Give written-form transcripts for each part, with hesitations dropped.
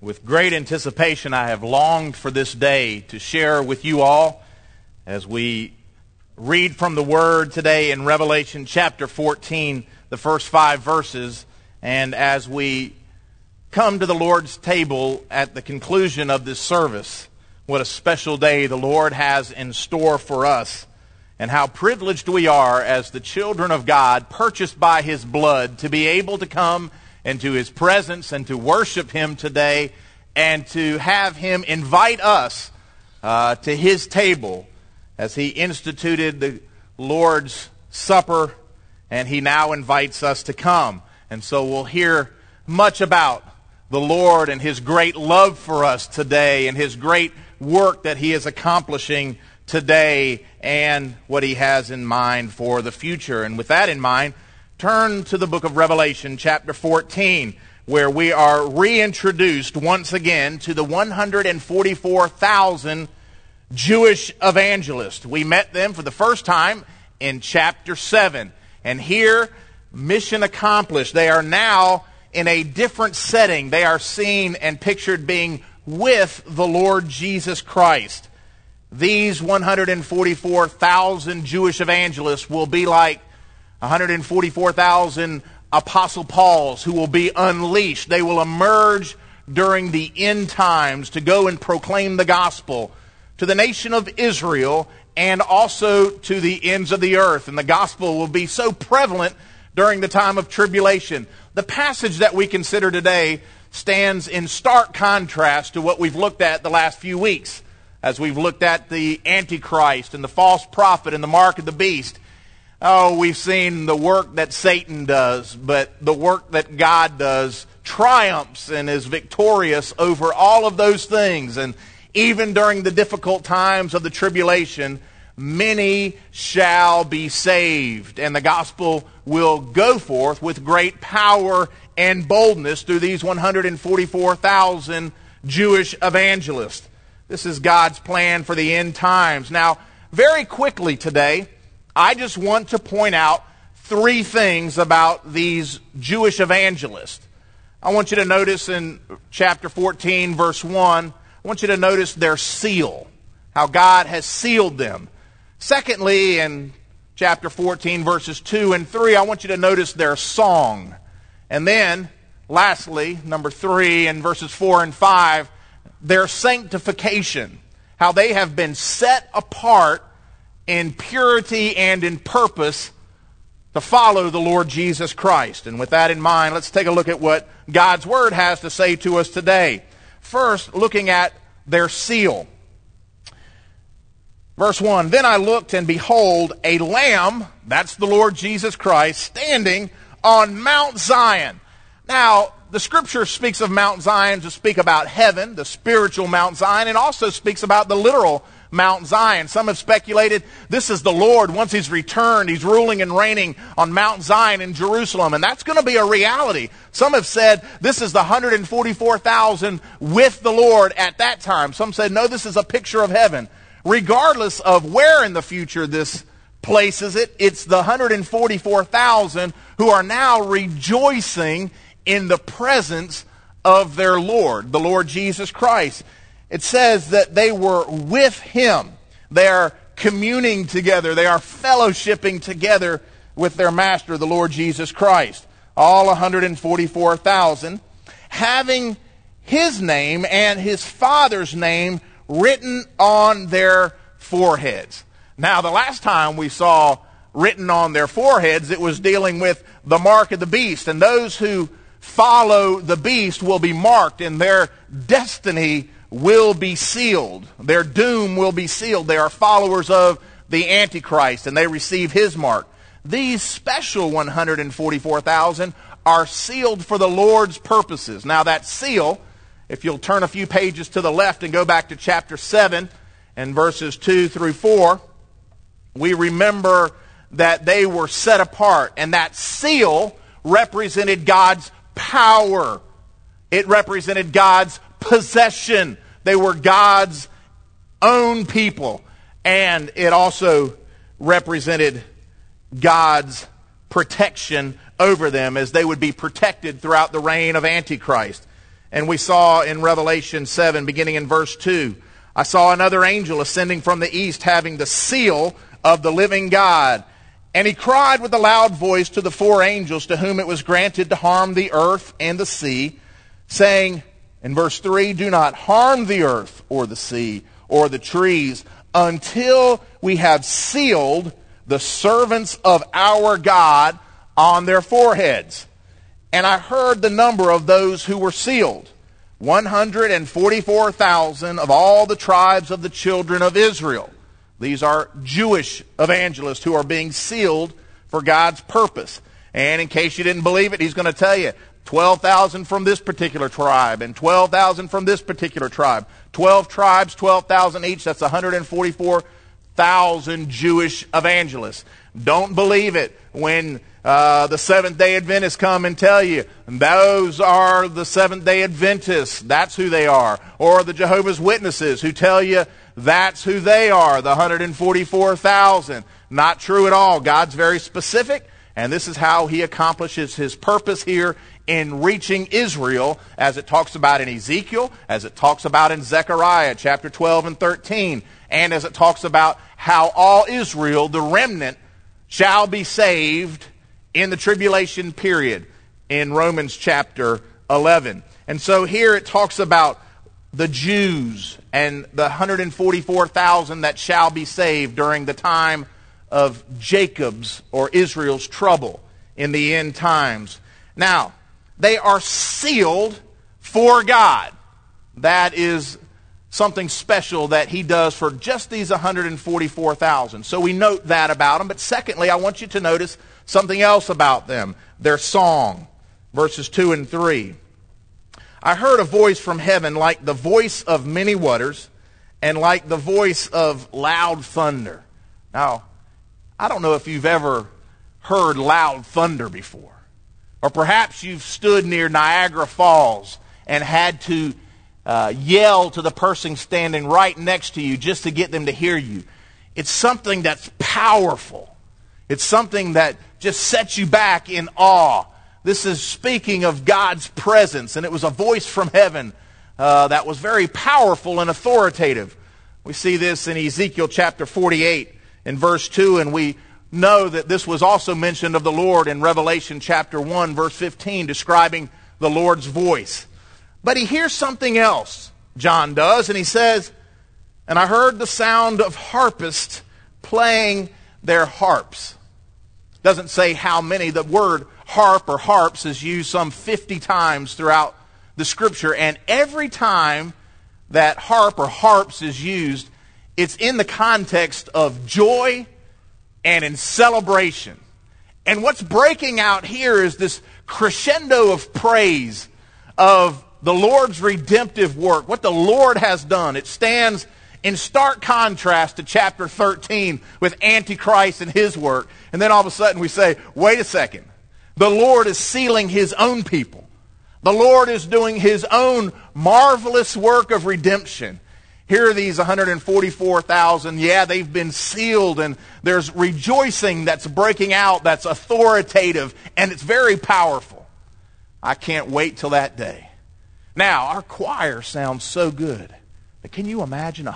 With great anticipation, I have longed for this day to share with you all as we read from the Word today in Revelation chapter 14, the first 5 verses, and as we come to the Lord's table at the conclusion of this service. What a special day the Lord has in store for us, and how privileged we are as the children of God, purchased by His blood, to be able to come into His presence and to worship Him today, and to have Him invite us to His table as He instituted the Lord's Supper, and He now invites us to come. And so we'll hear much about the Lord and His great love for us today, and His great work that He is accomplishing today, and what He has in mind for the future. And with that in mind, turn to the book of Revelation, chapter 14, where we are reintroduced once again to the 144,000 Jewish evangelists. We met them for the first time in chapter 7. And here, mission accomplished. They are now in a different setting. They are seen and pictured being with the Lord Jesus Christ. These 144,000 Jewish evangelists will be like 144,000 Apostle Pauls who will be unleashed. They will emerge during the end times to go and proclaim the gospel to the nation of Israel and also to the ends of the earth. And the gospel will be so prevalent during the time of tribulation. The passage that we consider today stands in stark contrast to what we've looked at the last few weeks, as we've looked at the Antichrist and the false prophet and the mark of the beast. Oh, we've seen the work that Satan does, but the work that God does triumphs and is victorious over all of those things. And even during the difficult times of the tribulation, many shall be saved, and the gospel will go forth with great power and boldness through these 144,000 Jewish evangelists. This is God's plan for the end times. Now, very quickly today, I just want to point out 3 things about these Jewish evangelists. I want you to notice in chapter 14, verse 1, I want you to notice their seal, how God has sealed them. Secondly, in chapter 14, verses 2 and 3, I want you to notice their song. And then, lastly, number 3, in verses 4 and 5, their sanctification, how they have been set apart in purity and in purpose to follow the Lord Jesus Christ. And with that in mind, let's take a look at what God's Word has to say to us today. First, looking at their seal. Verse 1, "Then I looked, and behold, a Lamb," that's the Lord Jesus Christ, "standing on Mount Zion." Now, the Scripture speaks of Mount Zion to speak about heaven, the spiritual Mount Zion, and also speaks about the literal Mount Zion. Some have speculated this is the Lord. Once He's returned, He's ruling and reigning on Mount Zion in Jerusalem, and that's going to be a reality. Some have said this is the 144,000 with the Lord at that time. Some said, no, this is a picture of heaven. Regardless of where in the future this places it, it's the 144,000 who are now rejoicing in the presence of their Lord, the Lord Jesus Christ. It says that they were with Him. They are communing together. They are fellowshipping together with their Master, the Lord Jesus Christ. All 144,000, having His name and His Father's name written on their foreheads. Now, the last time we saw written on their foreheads, it was dealing with the mark of the beast. And those who follow the beast will be marked, and their destiny will be sealed. Their doom will be sealed. They are followers of the Antichrist, and they receive his mark. These special 144,000 are sealed for the Lord's purposes. Now, that seal, if you'll turn a few pages to the left and go back to chapter 7 and verses 2 through 4, we remember that they were set apart, and that seal represented God's power. It represented God's possession. They were God's own people, and it also represented God's protection over them as they would be protected throughout the reign of Antichrist. And we saw in Revelation 7, beginning in verse 2, I saw another angel ascending from the east, having the seal of the living God. And he cried with a loud voice to the four angels to whom it was granted to harm the earth and the sea, saying, in verse 3, do not harm the earth or the sea or the trees until we have sealed the servants of our God on their foreheads. And I heard the number of those who were sealed, 144,000 of all the tribes of the children of Israel. These are Jewish evangelists who are being sealed for God's purpose. And in case you didn't believe it, he's going to tell you, 12,000 from this particular tribe and 12,000 from this particular tribe. 12 tribes, 12,000 each. That's 144,000 Jewish evangelists. Don't believe it when the Seventh-day Adventists come and tell you, those are the Seventh-day Adventists. That's who they are. Or the Jehovah's Witnesses who tell you that's who they are, the 144,000. Not true at all. God's very specific, and this is how he accomplishes his purpose here in reaching Israel, as it talks about in Ezekiel, as it talks about in Zechariah chapter 12 and 13, and as it talks about how all Israel, the remnant, shall be saved in the tribulation period in Romans chapter 11. And so here it talks about the Jews and the 144,000 that shall be saved during the time of Jacob's or Israel's trouble in the end times. Now, they are sealed for God. That is something special that he does for just these 144,000. So we note that about them. But secondly, I want you to notice something else about them. Their song, verses 2 and 3. I heard a voice from heaven like the voice of many waters and like the voice of loud thunder. Now, I don't know if you've ever heard loud thunder before. Or perhaps you've stood near Niagara Falls and had to yell to the person standing right next to you just to get them to hear you. It's something that's powerful. It's something that just sets you back in awe. This is speaking of God's presence, and it was a voice from heaven that was very powerful and authoritative. We see this in Ezekiel chapter 48 in verse 2, and we know that this was also mentioned of the Lord in Revelation chapter 1, verse 15, describing the Lord's voice. But he hears something else, John does, and he says, and I heard the sound of harpists playing their harps. Doesn't say how many. The word harp or harps is used some 50 times throughout the Scripture, and every time that harp or harps is used, it's in the context of joy and in celebration. And what's breaking out here is this crescendo of praise of the Lord's redemptive work, what the Lord has done. It stands in stark contrast to chapter 13 with Antichrist and his work. And then all of a sudden we say, wait a second. The Lord is sealing his own people. The Lord is doing his own marvelous work of redemption. Here are these 144,000. Yeah, they've been sealed, and there's rejoicing that's breaking out, that's authoritative, and it's very powerful. I can't wait till that day. Now, our choir sounds so good, but can you imagine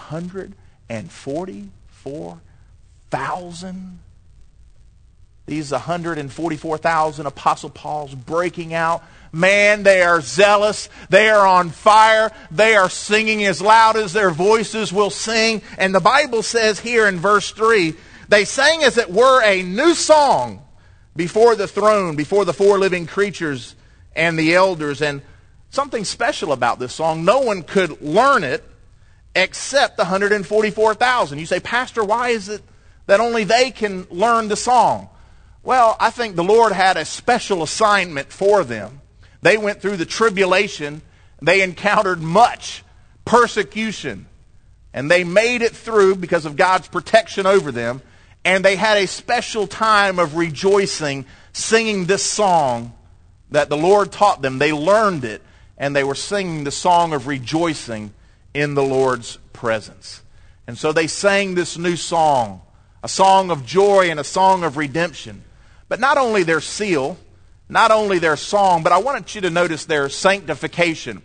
144,000? These 144,000 Apostle Paul's breaking out. Man, they are zealous. They are on fire. They are singing as loud as their voices will sing. And the Bible says here in verse 3, they sang as it were a new song before the throne, before the four living creatures and the elders. And something special about this song, no one could learn it except the 144,000. You say, Pastor, why is it that only they can learn the song? Well, I think the Lord had a special assignment for them. They went through the tribulation. They encountered much persecution. And they made it through because of God's protection over them. And they had a special time of rejoicing, singing this song that the Lord taught them. They learned it, and they were singing the song of rejoicing in the Lord's presence. And so they sang this new song, a song of joy and a song of redemption. But not only their seal, not only their song, but I wanted you to notice their sanctification.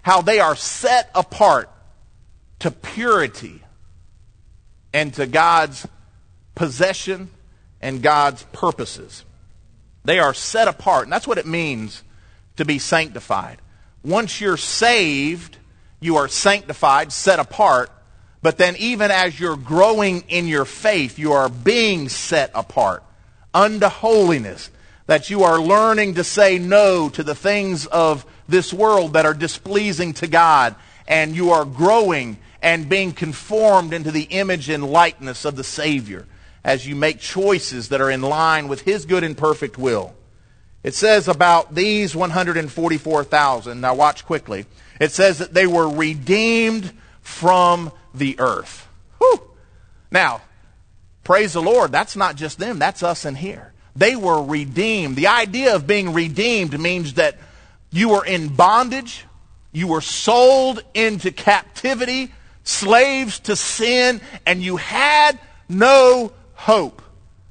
how they are set apart to purity and to God's possession and God's purposes. They are set apart, and that's what it means to be sanctified. Once you're saved, you are sanctified, set apart, but then even as you're growing in your faith, you are being set apart unto holiness, that you are learning to say no to the things of this world that are displeasing to God, and you are growing and being conformed into the image and likeness of the Savior as you make choices that are in line with His good and perfect will. It says about these 144,000, now watch quickly, it says that they were redeemed from the earth. Whew. Now, praise the Lord, that's not just them, that's us in here. They were redeemed. The idea of being redeemed means that you were in bondage, you were sold into captivity, slaves to sin, and you had no hope.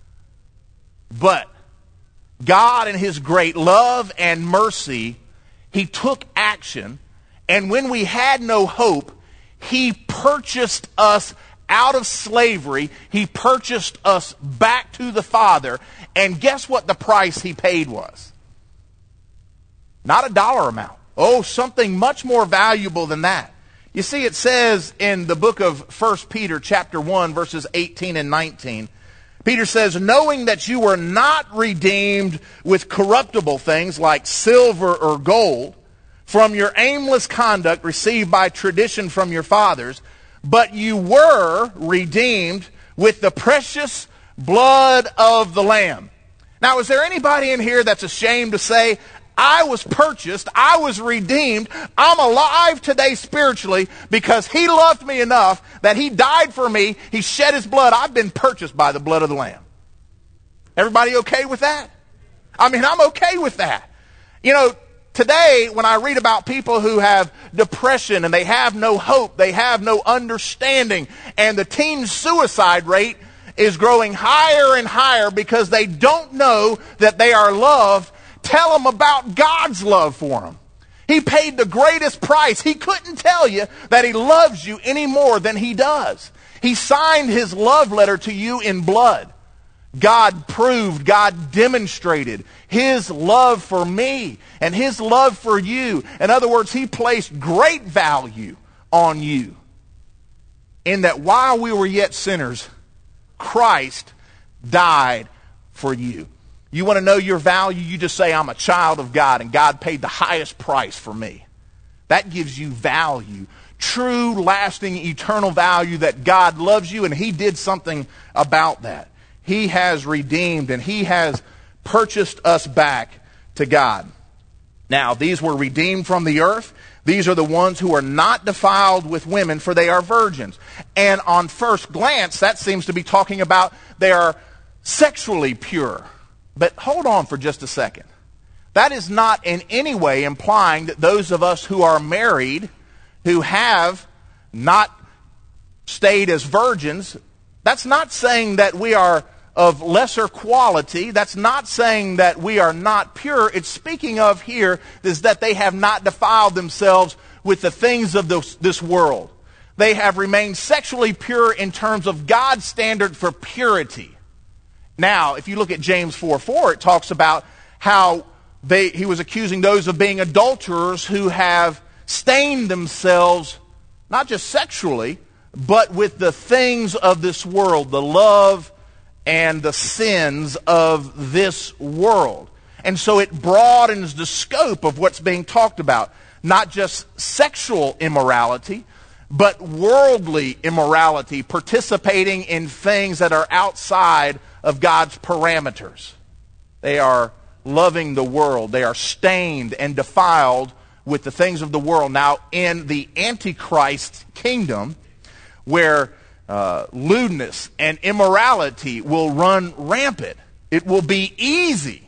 But God, in His great love and mercy, He took action, and when we had no hope, He purchased us out of slavery. He purchased us back to the Father, and guess what the price He paid was? Not a dollar amount. Oh, something much more valuable than that. You see, it says in the book of 1 Peter chapter 1, verses 18 and 19, Peter says, knowing that you were not redeemed with corruptible things like silver or gold from your aimless conduct received by tradition from your fathers, but you were redeemed with the precious blood of the Lamb. Now, is there anybody in here that's ashamed to say, I was purchased, I was redeemed, I'm alive today spiritually because He loved me enough that He died for me, He shed His blood, I've been purchased by the blood of the Lamb. Everybody okay with that? I mean, I'm okay with that. You know, today when I read about people who have depression and they have no hope, they have no understanding, and the teen suicide rate is growing higher and higher because they don't know that they are loved, tell them about God's love for them. He paid the greatest price. He couldn't tell you that He loves you any more than He does. He signed His love letter to you in blood. God proved, God demonstrated His love for me and His love for you. In other words, He placed great value on you in that while we were yet sinners, Christ died for you. You want to know your value? You just say, I'm a child of God and God paid the highest price for me. That gives you value. True, lasting, eternal value that God loves you and He did something about that. He has redeemed and He has purchased us back to God. Now, these were redeemed from the earth. These are the ones who are not defiled with women, for they are virgins. And on first glance, that seems to be talking about they are sexually pure. But hold on for just a second. That is not in any way implying that those of us who are married, who have not stayed as virgins, that's not saying that we are of lesser quality. That's not saying that we are not pure. It's speaking of here is that they have not defiled themselves with the things of this world. They have remained sexually pure in terms of God's standard for purity. Now, if you look at James 4:4, it talks about how he was accusing those of being adulterers who have stained themselves, not just sexually, but with the things of this world, the love and the sins of this world. And so it broadens the scope of what's being talked about. Not just sexual immorality, but worldly immorality, participating in things that are outside of God's parameters. They are loving the world. They are stained and defiled with the things of the world. Now, in the Antichrist kingdom, where lewdness and immorality will run rampant, it will be easy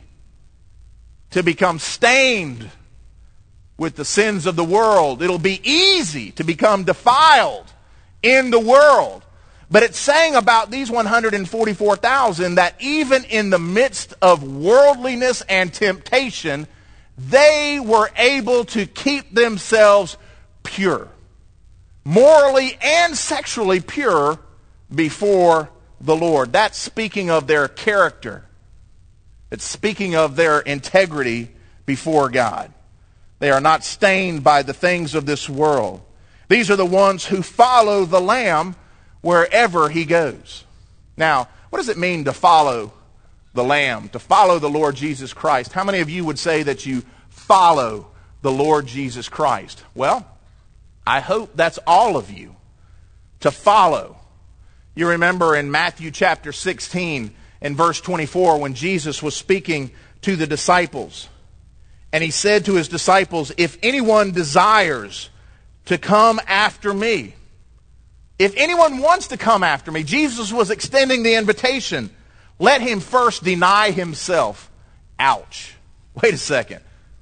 to become stained with the sins of the world. It'll be easy to become defiled in the world. But it's saying about these 144,000 that even in the midst of worldliness and temptation, they were able to keep themselves pure. Morally and sexually pure before the Lord. That's speaking of their character. It's speaking of their integrity before God. They are not stained by the things of this world. These are the ones who follow the Lamb wherever he goes. Now, what does it mean to follow the Lamb, to follow the Lord Jesus Christ? How many of you would say that you follow the Lord Jesus Christ? Well, I hope that's all of you, to follow. You remember in Matthew chapter 16 and verse 24 when Jesus was speaking to the disciples. And he said to his disciples, if anyone desires to come after me, if anyone wants to come after me, Jesus was extending the invitation. Let him first deny himself. Ouch. Wait a second.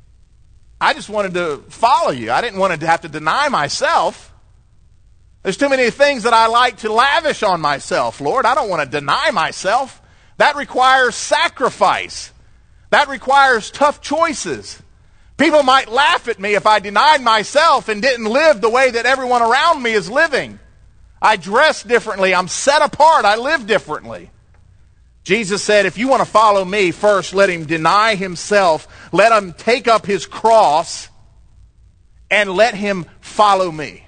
I just wanted to follow you. I didn't want to have to deny myself. There's too many things that I like to lavish on myself, Lord. I don't want to deny myself. That requires sacrifice. That requires tough choices. People might laugh at me if I denied myself and didn't live the way that everyone around me is living. I dress differently. I'm set apart. I live differently. Jesus said, if you want to follow me, first let him deny himself. Let him take up his cross and let him follow me.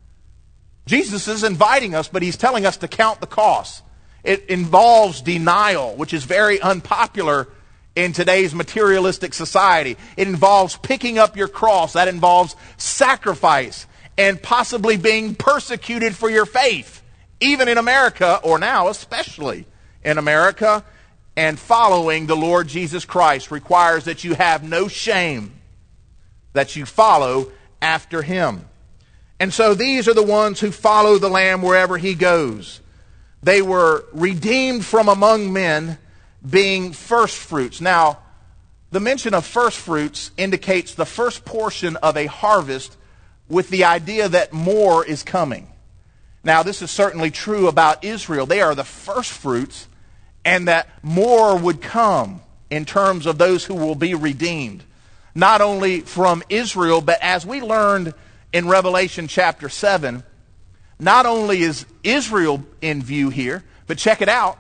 Jesus is inviting us, but he's telling us to count the cost. It involves denial, which is very unpopular in today's materialistic society. It involves picking up your cross. That involves sacrifice and possibly being persecuted for your faith, even in America, or now especially in America. And following the Lord Jesus Christ requires that you have no shame, that you follow after him. And so these are the ones who follow the Lamb wherever he goes. They were redeemed from among men, being first fruits. Now, the mention of first fruits indicates the first portion of a harvest with the idea that more is coming. Now, this is certainly true about Israel. They are the first fruits, and that more would come in terms of those who will be redeemed. Not only from Israel, but as we learned in Revelation chapter 7, not only is Israel in view here, but check it out.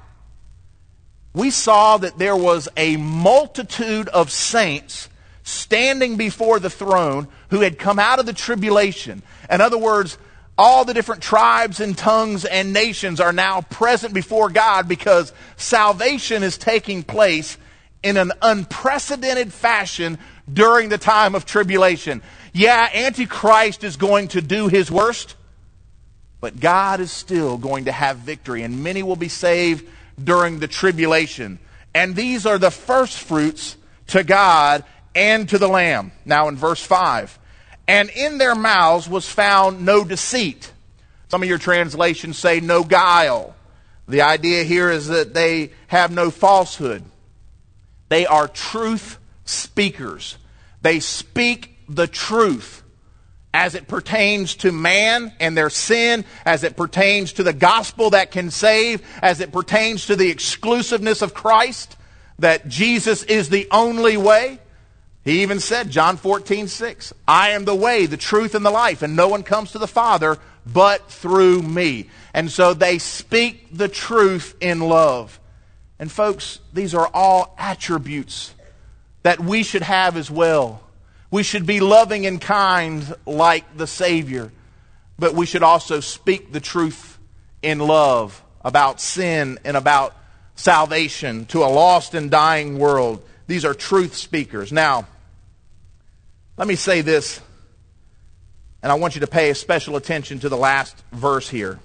We saw that there was a multitude of saints standing before the throne who had come out of the tribulation. In other words, all the different tribes and tongues and nations are now present before God because salvation is taking place in an unprecedented fashion during the time of tribulation. Yeah, Antichrist is going to do his worst, but God is still going to have victory, and many will be saved during the tribulation. And these are the first fruits to God and to the Lamb. Now in verse 5, and in their mouths was found no deceit. Some of your translations say no guile. The idea here is that they have no falsehood. They are truth speakers. They speak the truth as it pertains to man and their sin, as it pertains to the gospel that can save, as it pertains to the exclusiveness of Christ, that Jesus is the only way. He even said, John 14:6, I am the way, the truth, and the life, and no one comes to the Father but through me. And so they speak the truth in love. And folks, these are all attributes that we should have as well. We should be loving and kind like the Savior, but we should also speak the truth in love about sin and about salvation to a lost and dying world. These are truth speakers. Now, let me say this, and I want you to pay special attention to the last verse here.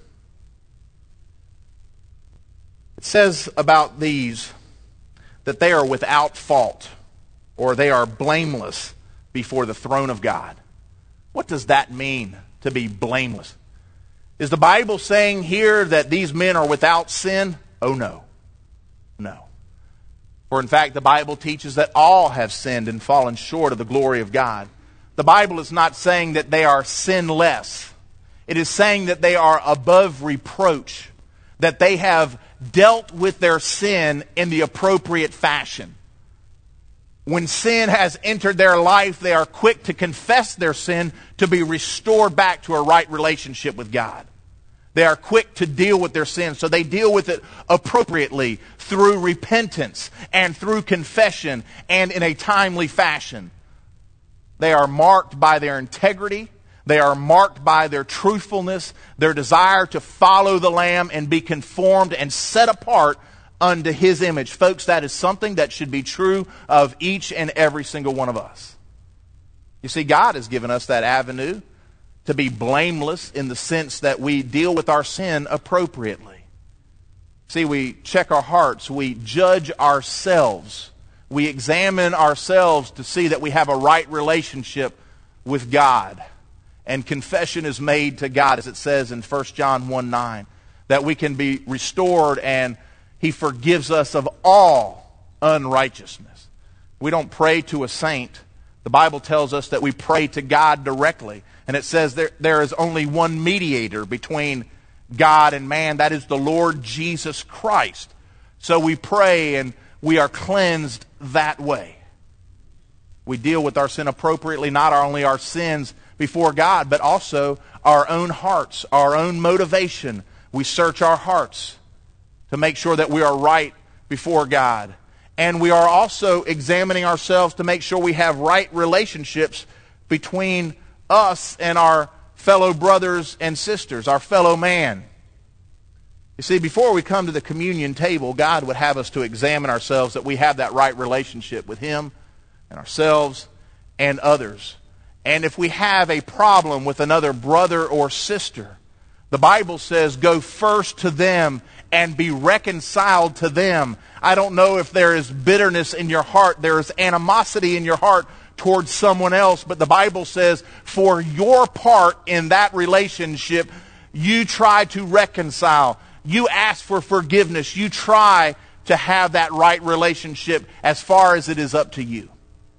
It says about these that they are without fault, or they are blameless before the throne of God. What does that mean, to be blameless? Is the Bible saying here that these men are without sin? Oh, no. No. For in fact, the Bible teaches that all have sinned and fallen short of the glory of God. The Bible is not saying that they are sinless. It is saying that they are above reproach, that they have dealt with their sin in the appropriate fashion. When sin has entered their life, they are quick to confess their sin to be restored back to a right relationship with God. They are quick to deal with their sin, so they deal with it appropriately through repentance and through confession and in a timely fashion. They are marked by their integrity. They are marked by their truthfulness, their desire to follow the Lamb and be conformed and set apart unto His image. Folks, that is something that should be true of each and every single one of us. You see, God has given us that avenue to be blameless in the sense that we deal with our sin appropriately. See, we check our hearts, we judge ourselves, we examine ourselves to see that we have a right relationship with God. And confession is made to God, as it says in 1 John 1:9, that we can be restored and He forgives us of all unrighteousness. We don't pray to a saint. The Bible tells us that we pray to God directly. And it says there is only one mediator between God and man. That is the Lord Jesus Christ. So we pray and we are cleansed that way. We deal with our sin appropriately, not only our sins before God, but also our own hearts, our own motivation. We search our hearts to make sure that we are right before God. And we are also examining ourselves to make sure we have right relationships between us and our fellow brothers and sisters, our fellow man. You see, before we come to the communion table, God would have us to examine ourselves that we have that right relationship with Him and ourselves and others. And if we have a problem with another brother or sister, the Bible says, go first to them and be reconciled to them. I don't know if there is bitterness in your heart, there is animosity in your heart towards someone else, but the Bible says, for your part in that relationship, you try to reconcile. You ask for forgiveness. You try to have that right relationship as far as it is up to you.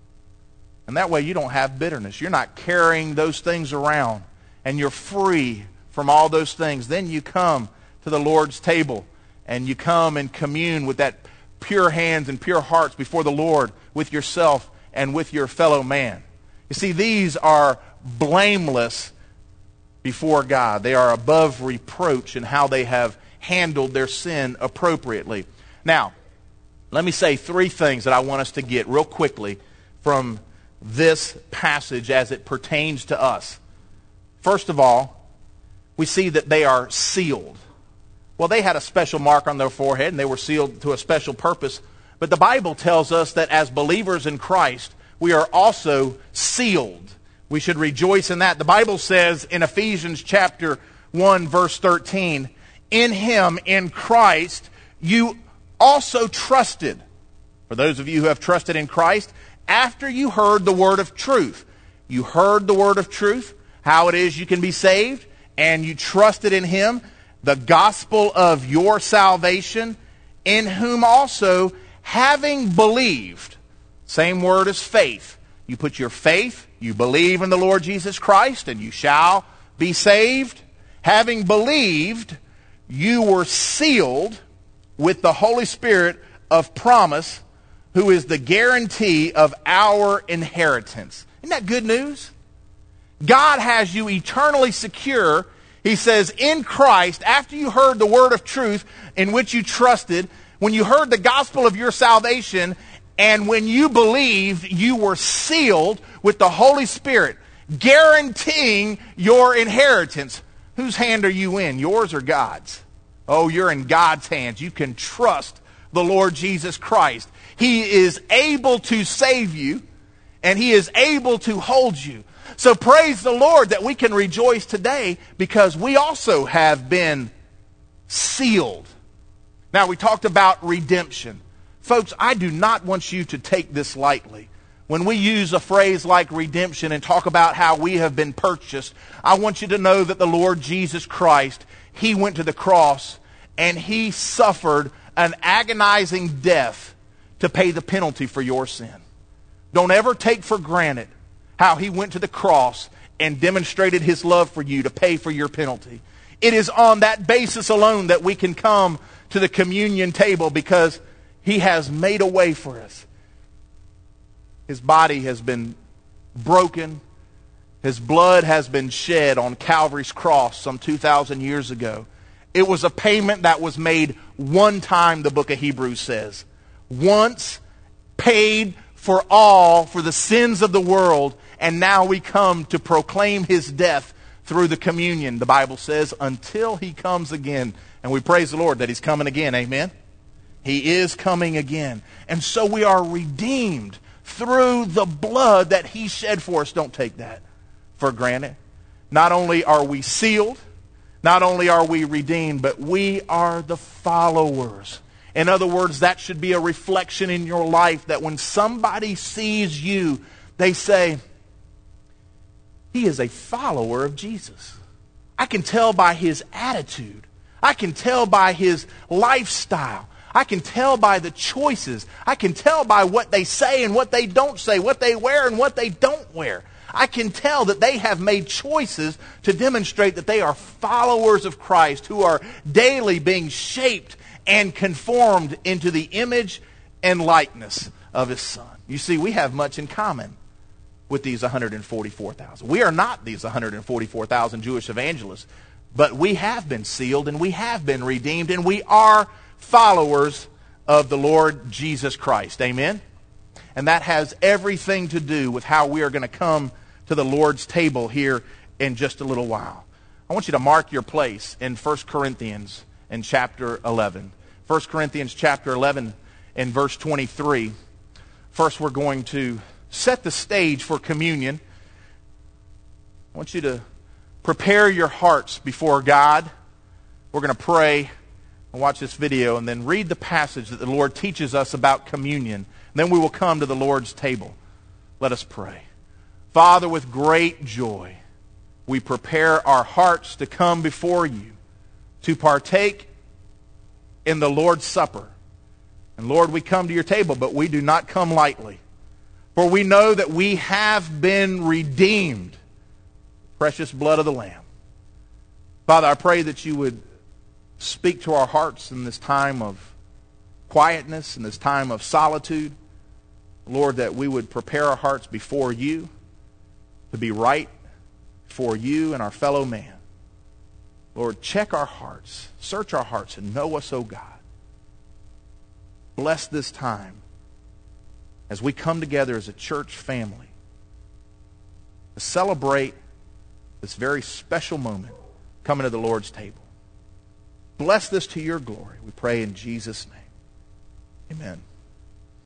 And that way you don't have bitterness. You're not carrying those things around, and you're free from all those things. Then you come to the Lord's table and you come and commune with that pure hands and pure hearts before the Lord with yourself and with your fellow man. You see, these are blameless before God. They are above reproach in how they have handled their sin appropriately. Now, let me say three things that I want us to get real quickly from this passage as it pertains to us. First of all, we see that they are sealed. Well, they had a special mark on their forehead and they were sealed to a special purpose. But the Bible tells us that as believers in Christ, we are also sealed. We should rejoice in that. The Bible says in Ephesians chapter 1, verse 13, in Him, in Christ, you also trusted. For those of you who have trusted in Christ, after you heard the word of truth. You heard the word of truth, how it is you can be saved, and you trusted in Him, the gospel of your salvation, in whom also, having believed, same word as faith. You put your faith, you believe in the Lord Jesus Christ, and you shall be saved. Having believed, you were sealed with the Holy Spirit of promise, who is the guarantee of our inheritance. Isn't that good news? God has you eternally secure. He says, in Christ, after you heard the word of truth in which you trusted, when you heard the gospel of your salvation, and when you believed, you were sealed with the Holy Spirit, guaranteeing your inheritance. Whose hand are you in, yours or God's? Oh, you're in God's hands. You can trust the Lord Jesus Christ. He is able to save you, and He is able to hold you. So praise the Lord that we can rejoice today because we also have been sealed. Now, we talked about redemption. Folks, I do not want you to take this lightly. When we use a phrase like redemption and talk about how we have been purchased, I want you to know that the Lord Jesus Christ, He went to the cross and He suffered an agonizing death to pay the penalty for your sin. Don't ever take for granted how He went to the cross and demonstrated His love for you to pay for your penalty. It is on that basis alone that we can come to the communion table because He has made a way for us. His body has been broken. His blood has been shed on Calvary's cross some 2,000 years ago. It was a payment that was made one time, the book of Hebrews says. Once paid for all for the sins of the world, and now we come to proclaim His death through the communion, the Bible says, until He comes again. And we praise the Lord that He's coming again. Amen? He is coming again. And so we are redeemed through the blood that He shed for us. Don't take that for granted. Not only are we sealed, not only are we redeemed, but we are the followers. In other words, that should be a reflection in your life that when somebody sees you, they say, he is a follower of Jesus. I can tell by his attitude. I can tell by his lifestyle. I can tell by the choices. I can tell by what they say and what they don't say, what they wear and what they don't wear. I can tell that they have made choices to demonstrate that they are followers of Christ who are daily being shaped and conformed into the image and likeness of His Son. You see, we have much in common with these 144,000. We are not these 144,000 Jewish evangelists, but we have been sealed and we have been redeemed and we are followers of the Lord Jesus Christ. Amen? And that has everything to do with how we are going to come to the Lord's table here in just a little while. I want you to mark your place in 1 Corinthians in chapter 11. 1 Corinthians chapter 11 in verse 23. First, we're going to set the stage for communion. I want you to prepare your hearts before God. We're going to pray and watch this video and then read the passage that the Lord teaches us about communion. Then we will come to the Lord's table. Let us pray. Father, with great joy, we prepare our hearts to come before you, to partake in the Lord's Supper. And Lord, we come to your table, but we do not come lightly. For we know that we have been redeemed. Precious blood of the Lamb. Father, I pray that you would speak to our hearts in this time of quietness, in this time of solitude. Lord, that we would prepare our hearts before you to be right for you and our fellow man. Lord, check our hearts, search our hearts, and know us, O God. Bless this time as we come together as a church family to celebrate this very special moment coming to the Lord's table. Bless this to your glory, we pray in Jesus' name. Amen.